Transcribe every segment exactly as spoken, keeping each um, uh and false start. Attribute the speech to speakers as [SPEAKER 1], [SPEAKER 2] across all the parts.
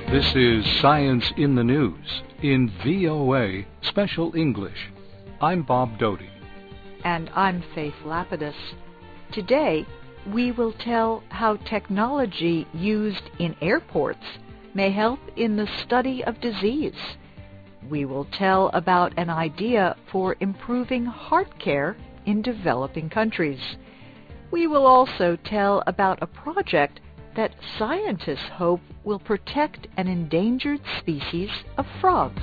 [SPEAKER 1] This is Science in the News in V O A Special English. I'm Bob Doty.
[SPEAKER 2] And I'm Faith Lapidus. Today, we will tell how technology used in airports may help in the study of disease. We will tell about an idea for improving heart care in developing countries. We will also tell about a project that scientists hope will protect an endangered species of frogs.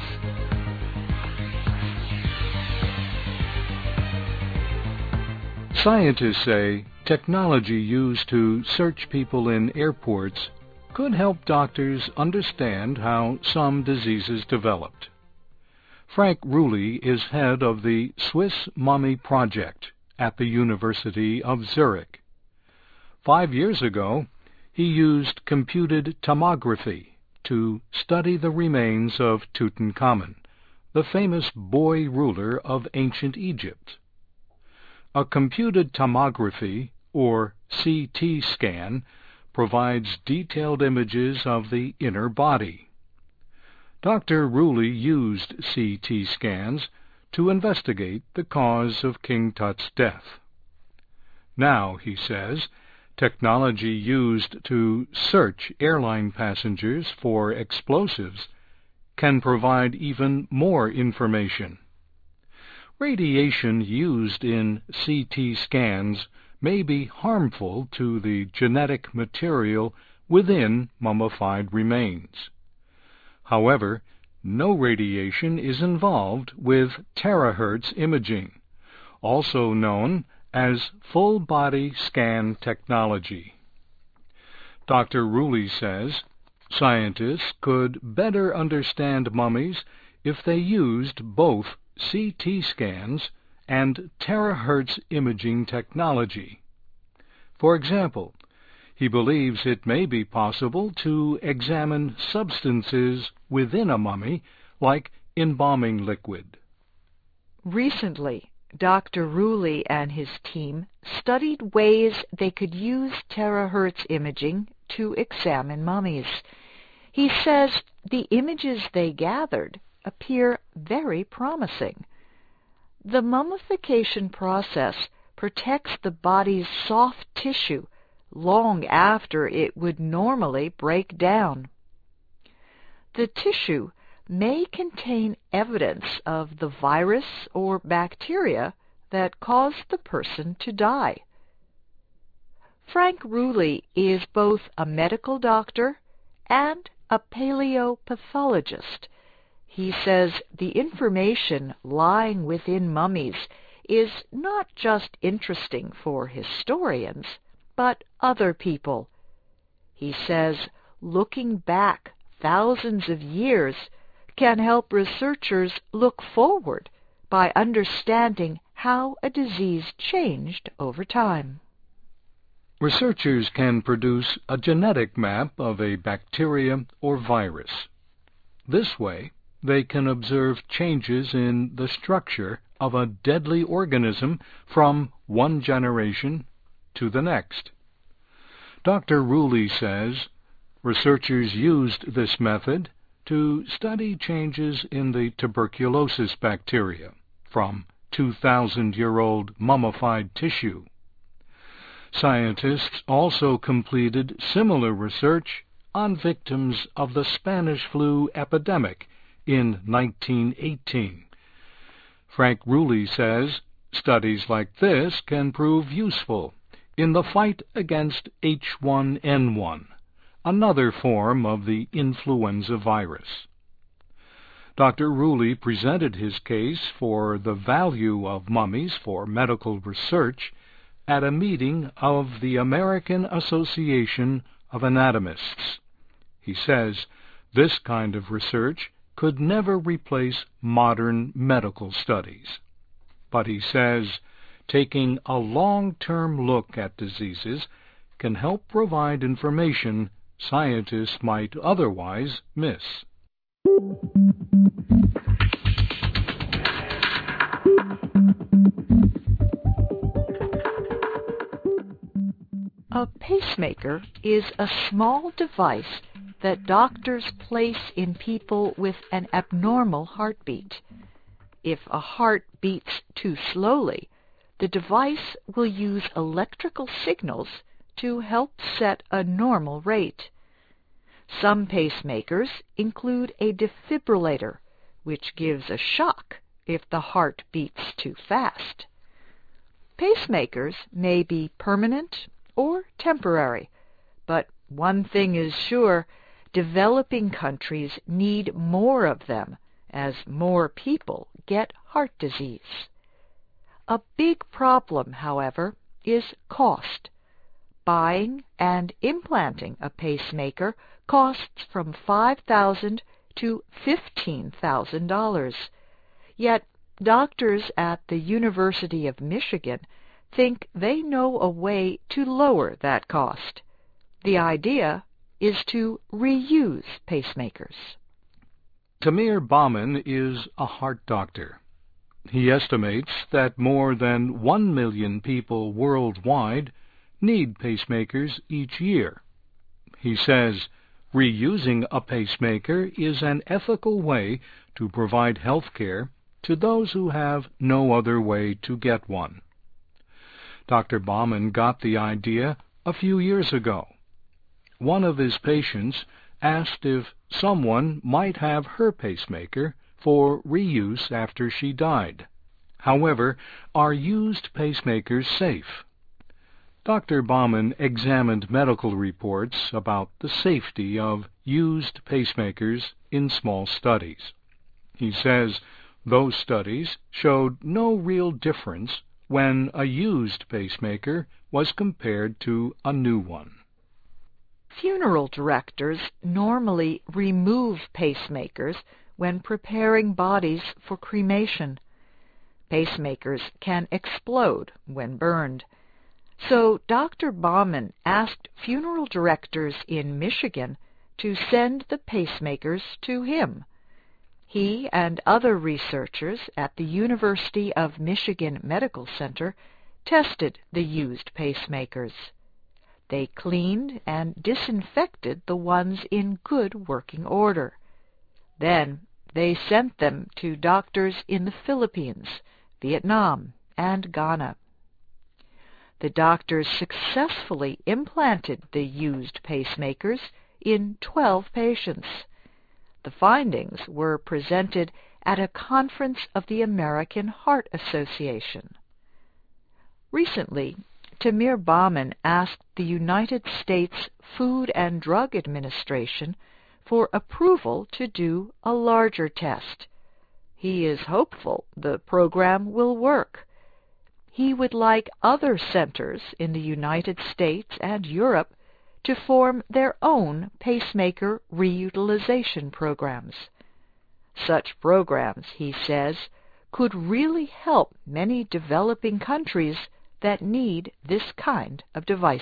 [SPEAKER 1] Scientists say technology used to search people in airports could help doctors understand how some diseases developed. Frank Rulli is head of the Swiss Mummy Project at the University of Zurich. Five years ago, he used computed tomography to study the remains of Tutankhamun, the famous boy ruler of ancient Egypt. A computed tomography, or C T scan, provides detailed images of the inner body. Doctor Rulli used C T scans to investigate the cause of King Tut's death. Now, he says, technology used to search airline passengers for explosives can provide even more information. Radiation used in C T scans may be harmful to the genetic material within mummified remains. However, no radiation is involved with terahertz imaging, also known as full-body scan technology. Doctor Rulli says scientists could better understand mummies if they used both C T scans and terahertz imaging technology. For example, he believes it may be possible to examine substances within a mummy, like embalming liquid.
[SPEAKER 2] Recently, Doctor Rulli and his team studied ways they could use terahertz imaging to examine mummies. He says the images they gathered appear very promising. The mummification process protects the body's soft tissue long after it would normally break down. The tissue may contain evidence of the virus or bacteria that caused the person to die. Frank Rulli is both a medical doctor and a paleopathologist. He says the information lying within mummies is not just interesting for historians, but other people. He says looking back thousands of years can help researchers look forward by understanding how a disease changed over time.
[SPEAKER 1] Researchers can produce a genetic map of a bacteria or virus. This way, they can observe changes in the structure of a deadly organism from one generation to the next. Doctor Rulli says researchers used this method to study changes in the tuberculosis bacteria from two thousand year old mummified tissue. Scientists also completed similar research on victims of the Spanish flu epidemic in nineteen eighteen. Frank Rulli says studies like this can prove useful in the fight against H one N one, another form of the influenza virus. Doctor Rulli presented his case for the value of mummies for medical research at a meeting of the American Association of Anatomists. He says this kind of research could never replace modern medical studies. But he says taking a long-term look at diseases can help provide information scientists might otherwise miss. A pacemaker is a small device
[SPEAKER 2] that doctors place in people with an abnormal heartbeat. If a heart beats too slowly, the device will use electrical signals to help set a normal rate. Some pacemakers include a defibrillator, which gives a shock if the heart beats too fast. Pacemakers may be permanent or temporary, but one thing is sure, developing countries need more of them as more people get heart disease. A big problem, however, is cost. Buying and implanting a pacemaker costs from five thousand dollars to fifteen thousand dollars. Yet doctors at the University of Michigan think they know a way to lower that cost. The idea is to reuse pacemakers.
[SPEAKER 1] Tamir Bauman is a heart doctor. He estimates that more than one million people worldwide need pacemakers each year. He says reusing a pacemaker is an ethical way to provide health care to those who have no other way to get one. Doctor Bauman got the idea a few years ago. One of his patients asked if someone might have her pacemaker for reuse after she died. However, are used pacemakers safe? Doctor Bauman examined medical reports about the safety of used pacemakers in small studies. He says those studies showed no real difference when a used pacemaker was compared to a new one.
[SPEAKER 2] Funeral directors normally remove pacemakers when preparing bodies for cremation. Pacemakers can explode when burned. So Doctor Bauman asked funeral directors in Michigan to send the pacemakers to him. He and other researchers at the University of Michigan Medical Center tested the used pacemakers. They cleaned and disinfected the ones in good working order. Then they sent them to doctors in the Philippines, Vietnam, and Ghana. The doctors successfully implanted the used pacemakers in twelve patients. The findings were presented at a conference of the American Heart Association. Recently, Tamir Bauman asked the United States Food and Drug Administration for approval to do a larger test. He is hopeful the program will work. He would like other centers in the United States and Europe to form their own pacemaker reutilization programs. Such programs, he says, could really help many developing countries that need this kind of device.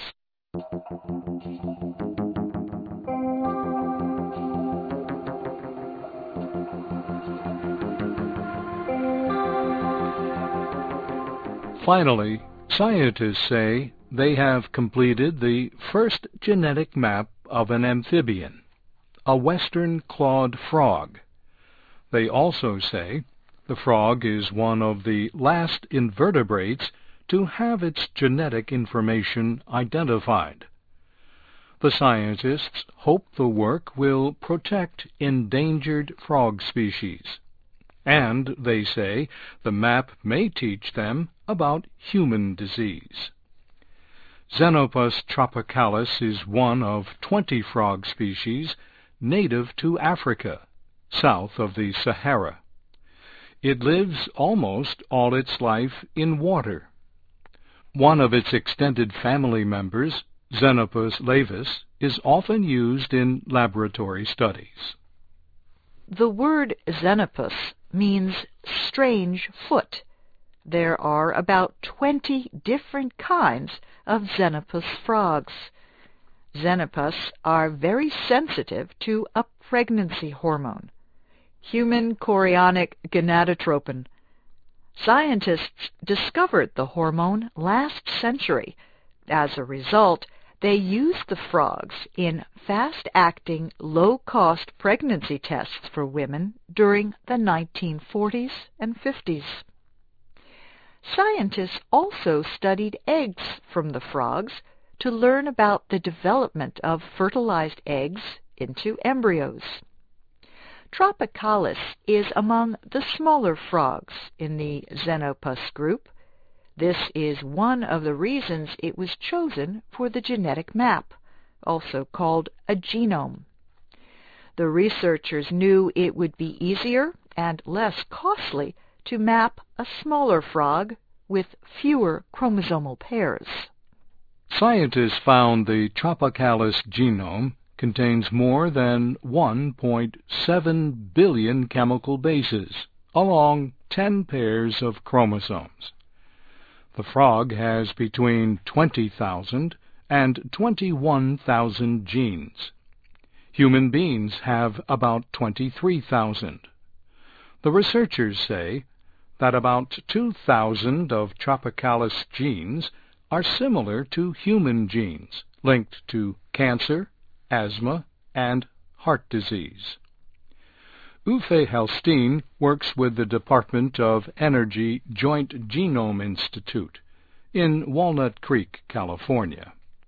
[SPEAKER 1] Finally, scientists say they have completed the first genetic map of an amphibian, a western clawed frog. They also say the frog is one of the last invertebrates to have its genetic information identified. The scientists hope the work will protect endangered frog species. And, they say, the map may teach them about human disease. Xenopus tropicalis is one of twenty frog species native to Africa, south of the Sahara. It lives almost all its life in water. One of its extended family members, Xenopus laevis, is often used in laboratory studies.
[SPEAKER 2] The word Xenopus means strange foot. There are about twenty different kinds of Xenopus frogs. Xenopus are very sensitive to a pregnancy hormone, human chorionic gonadotropin. Scientists discovered the hormone last century. As a result, They used the frogs in fast-acting, low-cost pregnancy tests for women during the nineteen forties and fifties. Scientists also studied eggs from the frogs to learn about the development of fertilized eggs into embryos. Tropicalis is among the smaller frogs in the Xenopus group. This is one of the reasons it was chosen for the genetic map, also called a genome. The researchers knew it would be easier and less costly to map a smaller frog with fewer chromosomal pairs.
[SPEAKER 1] Scientists found the Tropicalis genome contains more than one point seven billion chemical bases along ten pairs of chromosomes. The frog has between twenty thousand and twenty-one thousand genes. Human beings have about twenty-three thousand. The researchers say that about two thousand of Tropicalis genes are similar to human genes linked to cancer, asthma, and heart disease. Uffe Helstine works with the Department of Energy Joint Genome Institute in Walnut Creek, California.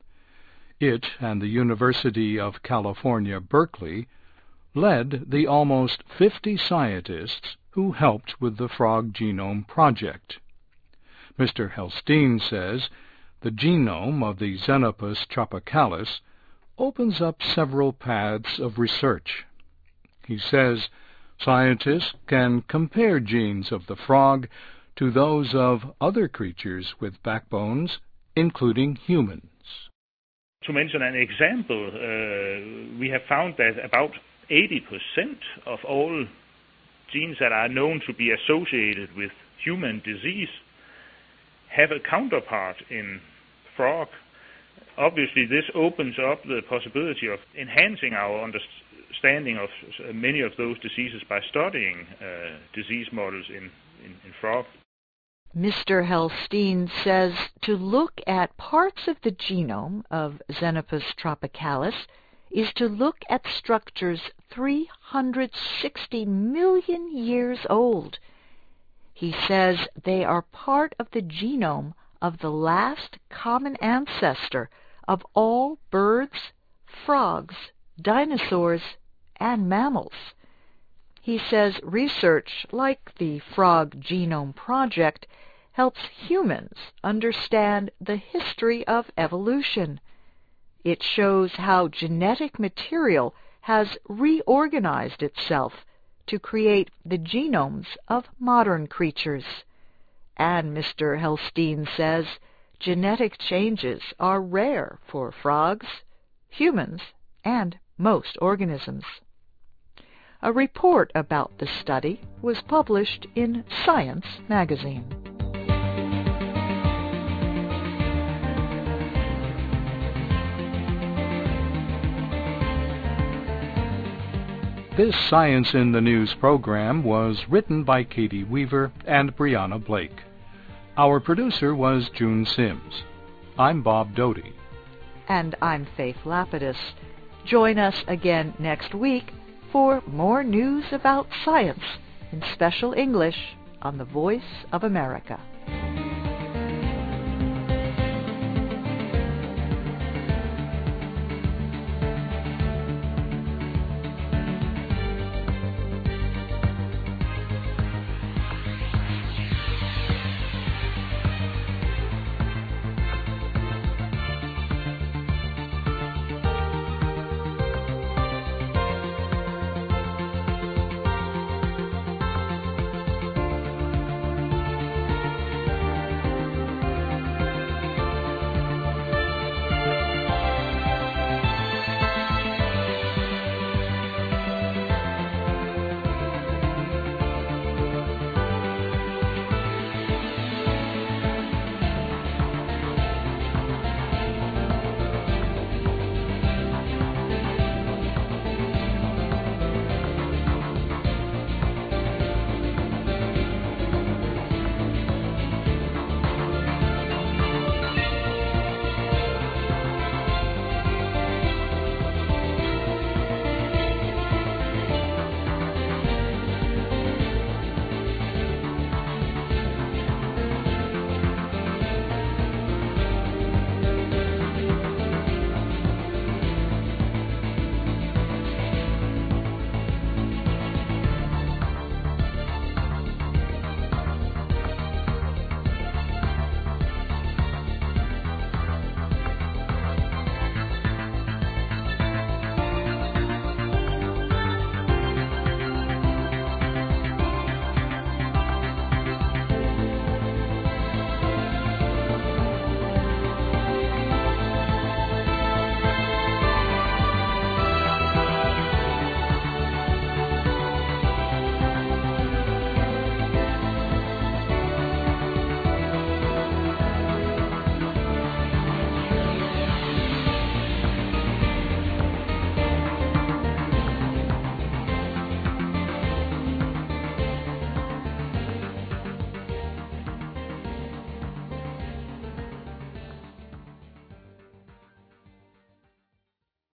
[SPEAKER 1] It and the University of California, Berkeley, led the almost fifty scientists who helped with the Frog Genome Project. Mister Helstine says the genome of the Xenopus tropicalis opens up several paths of research. He says scientists can compare genes of the frog to those of other creatures with backbones, including humans.
[SPEAKER 3] To mention an example, uh, we have found that about eighty percent of all genes that are known to be associated with human disease have a counterpart in frog. Obviously, this opens up the possibility of enhancing our understanding of many of those diseases by studying uh, disease models in, in, in frog.
[SPEAKER 2] Mister Helstine says to look at parts of the genome of Xenopus tropicalis is to look at structures three hundred sixty million years old. He says they are part of the genome of the last common ancestor of all birds, frogs, dinosaurs, and mammals. He says research like the Frog Genome Project helps humans understand the history of evolution. It shows how genetic material has reorganized itself to create the genomes of modern creatures. And Mister Helstine says genetic changes are rare for frogs, humans, and most organisms. A report about the study was published in Science magazine.
[SPEAKER 1] This Science in the News program was written by Katie Weaver and Brianna Blake. Our producer was June Sims. I'm Bob Doty.
[SPEAKER 2] And I'm Faith Lapidus. Join us again next week for more news about science in special English on the Voice of America.